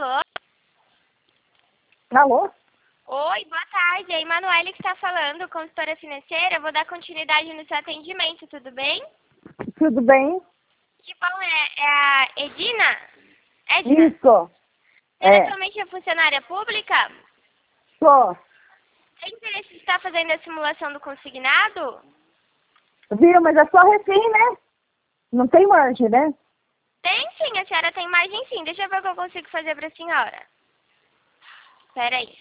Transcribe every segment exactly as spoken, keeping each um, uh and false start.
Alô? Alô? Oi, boa tarde. É a Emanuele que está falando, consultora financeira. Eu vou dar continuidade no seu atendimento, tudo bem? Tudo bem? Que bom, é, é a Edina? Edna? Isso. Você é É. atualmente funcionária pública? Só. Tem interesse de estar fazendo a simulação do consignado? Viu? Mas é só refém, né? Não tem margem, né? Tem sim, a senhora tem margem sim. Deixa eu ver o que eu consigo fazer para a senhora. Espera aí.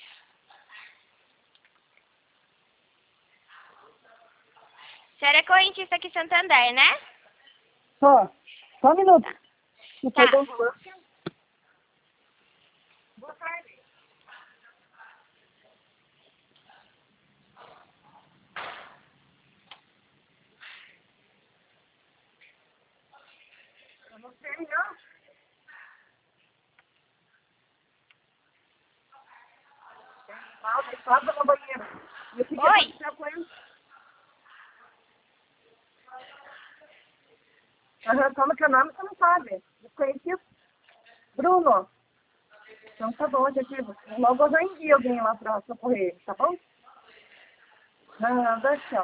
A senhora é correntista aqui em Santander, né? Só. Só um minuto. Tá. Você Tá. pegou o ambulância? Boa tarde. Eu não sei, não. Ah, tem sábado no banheiro. Eu fiquei Oi? Aham, como que é o nome? Você não sabe. Desconhecido? Bruno. Então tá bom, gente. Logo eu já envio alguém lá pra socorrer ele, tá bom? Nada, tchau.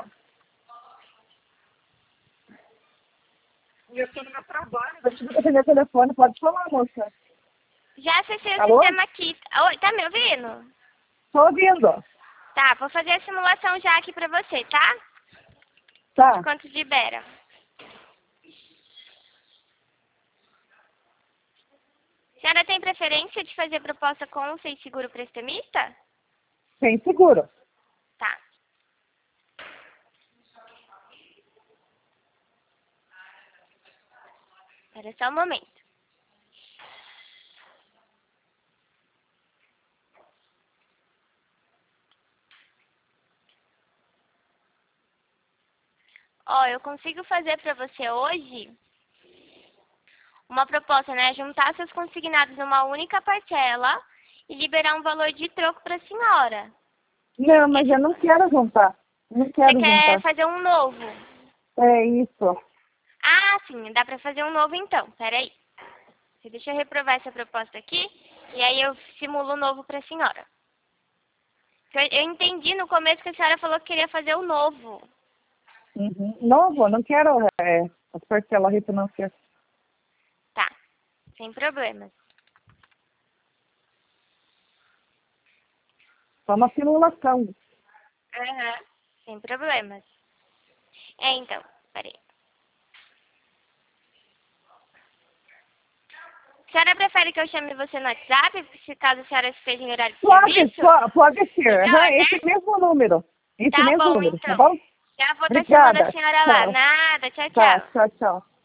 E eu tô no meu trabalho. Eu tive que atender o telefone. Pode falar, moça. Já acessei o Alô? sistema aqui. Oi, tá me ouvindo? Tô ouvindo. Tá, vou fazer a simulação já aqui pra você, tá? Tá. Quanto libera? A senhora tem preferência de fazer proposta com ou sem seguro prestamista? Sem seguro. Tá. Espera só um momento. Ó, eu consigo fazer pra você hoje uma proposta, né? Juntar seus consignados numa única parcela e liberar um valor de troco pra senhora. Não, mas eu não quero juntar. Não Você quero quer juntar. fazer um novo? É isso. Ah, sim, dá pra fazer um novo então. Pera aí. Deixa eu reprovar essa proposta aqui e aí eu simulo o novo pra senhora. Eu eu entendi no começo que a senhora falou que queria fazer o novo. Uhum. Novo, não quero é, as parcelas refinanciadas. Tá, sem problemas. Só uma simulação. Aham. Sem problemas. É, então, peraí. A senhora prefere que eu chame você no WhatsApp, se caso a senhora esteja em horário de Pode, serviço? pode, pode ser. Melhor, Aham, né? esse mesmo número. Esse Tá mesmo bom, número, tá então. bom? Já vou estar chamando a Obrigada. senhora lá. Tchau. Nada, tchau, Tá, tchau. tchau, tchau.